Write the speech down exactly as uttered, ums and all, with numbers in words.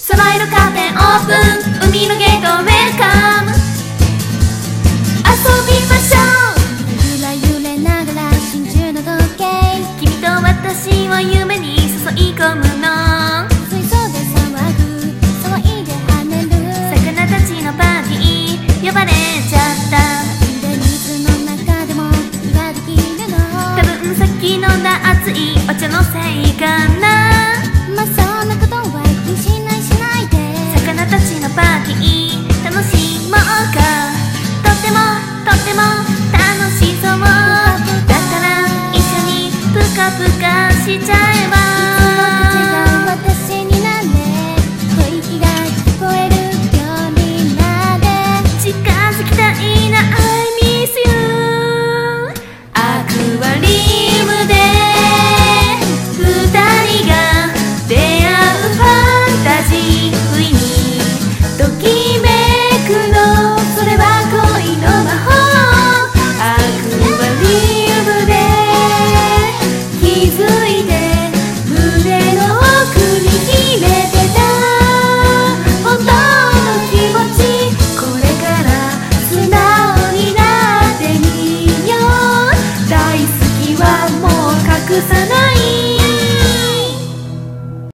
サイドカーテンオープン、海のゲートウェルカム。遊びましょう。 ゆらゆれながら真珠の時計、 君と私を夢に誘い込むの。 水槽で騒ぐ、騒いで跳ねる魚たちのパーティー呼ばれちゃった。 で水の中でも今できるの、 多分さっき飲んだ熱いお茶のせいかな。